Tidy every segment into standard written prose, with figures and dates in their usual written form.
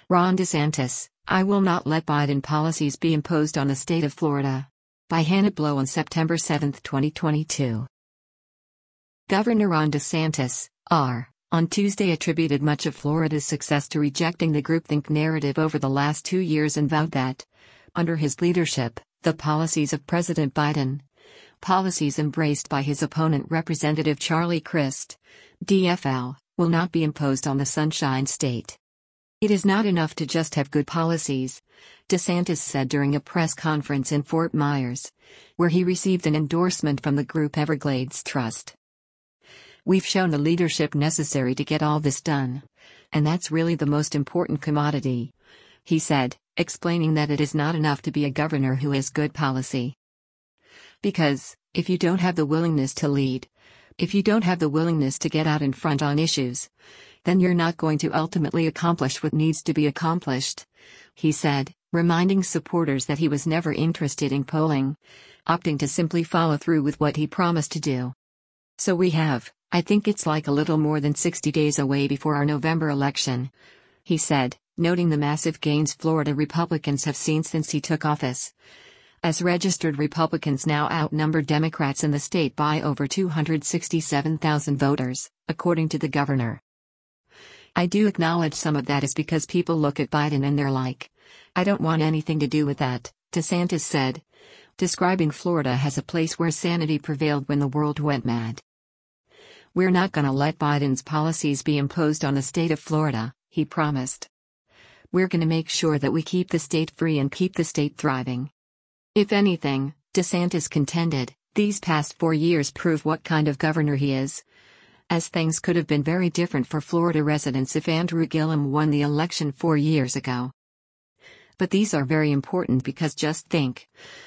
Ron DeSantis, I will not let Biden policies be imposed on the state of Florida. By Hannah Blow on September 7, 2022. Governor Ron DeSantis, R., on Tuesday attributed much of Florida's success to rejecting the groupthink narrative over the last 2 years and vowed that, under his leadership, the policies of President Biden, policies embraced by his opponent Representative Charlie Crist, DFL, will not be imposed on the Sunshine State. It is not enough to just have good policies, DeSantis said during a press conference in Fort Myers, where he received an endorsement from the group Everglades Trust. We've shown the leadership necessary to get all this done. And that's really the most important commodity, he said, explaining that it is not enough to be a governor who has good policy. Because, if you don't have the willingness to lead, if you don't have the willingness to get out in front on issues, then you're not going to ultimately accomplish what needs to be accomplished, he said, reminding supporters that he was never interested in polling, opting to simply follow through with what he promised to do. So I think it's like a little more than 60 days away before our November election, he said, noting the massive gains Florida Republicans have seen since he took office. As registered Republicans now outnumber Democrats in the state by over 267,000 voters, according to the governor. I do acknowledge some of that is because people look at Biden and they're like, I don't want anything to do with that, DeSantis said, describing Florida as a place where sanity prevailed when the world went mad. We're not going to let Biden's policies be imposed on the state of Florida, he promised. We're going to make sure that we keep the state free and keep the state thriving. If anything, DeSantis contended, these past 4 years prove what kind of governor he is. As things could have been very different for Florida residents if Andrew Gillum won the election 4 years ago. But these are very important because just think.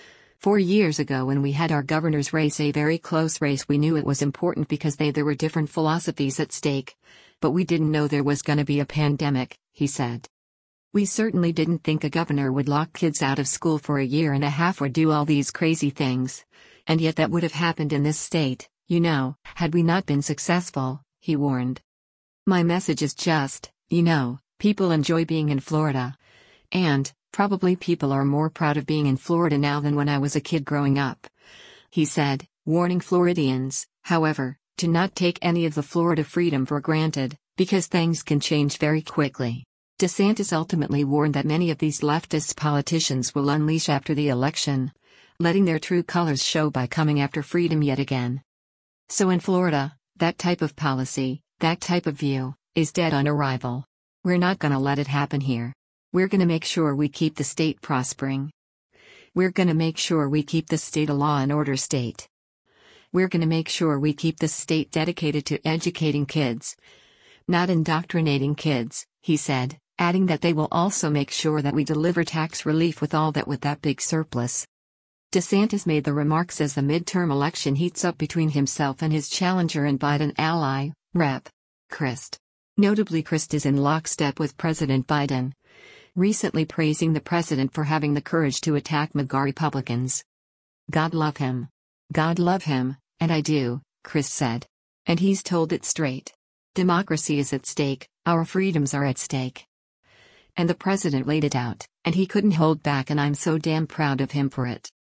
4 years ago when we had our governor's race, a very close race, we knew it was important because there were different philosophies at stake. But we didn't know there was going to be a pandemic, he said. We certainly didn't think a governor would lock kids out of school for 1.5 years or do all these crazy things. And yet that would have happened in this state, had we not been successful, he warned. My message is just, people enjoy being in Florida. And, probably people are more proud of being in Florida now than when I was a kid growing up, he said, warning Floridians, however, to not take any of the Florida freedom for granted, because things can change very quickly. DeSantis ultimately warned that many of these leftist politicians will unleash after the election, letting their true colors show by coming after freedom yet again. So in Florida, that type of policy, that type of view, is dead on arrival. We're not going to let it happen here. We're going to make sure we keep the state prospering. We're going to make sure we keep the state a law and order state. We're going to make sure we keep the state dedicated to educating kids, not indoctrinating kids, he said, adding that they will also make sure that we deliver tax relief with that big surplus. DeSantis made the remarks as the midterm election heats up between himself and his challenger and Biden ally, Rep. Crist. Notably, Crist is in lockstep with President Biden, recently praising the president for having the courage to attack MAGA Republicans. God love him. God love him, and I do, Crist said. And he's told it straight. Democracy is at stake, our freedoms are at stake. And the president laid it out, and he couldn't hold back, and I'm so damn proud of him for it.